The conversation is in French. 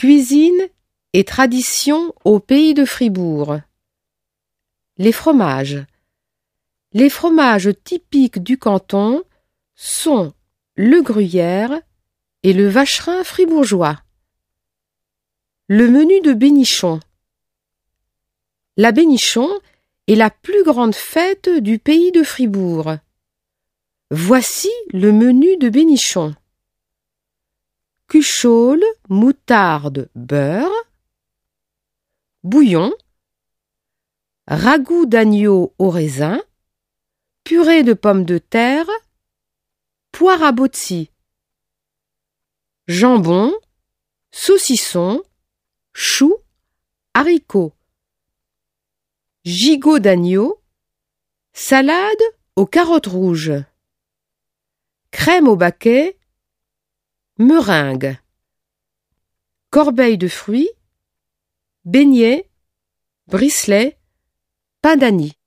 Cuisine et tradition au pays de Fribourg. Les fromages. Les fromages typiques du canton sont le gruyère et le vacherin fribourgeois. Le menu de Bénichon. La Bénichon est la plus grande fête du pays de Fribourg. Voici le menu de Bénichon. Cuchole, moutarde, beurre, bouillon, ragoût d'agneau au raisin, purée de pommes de terre, poire à botti, jambon, saucisson, choux, haricots, gigot d'agneau, salade aux carottes rouges, crème au baquet, meringue, corbeille de fruits, beignets, bricelets, pain d'Annie.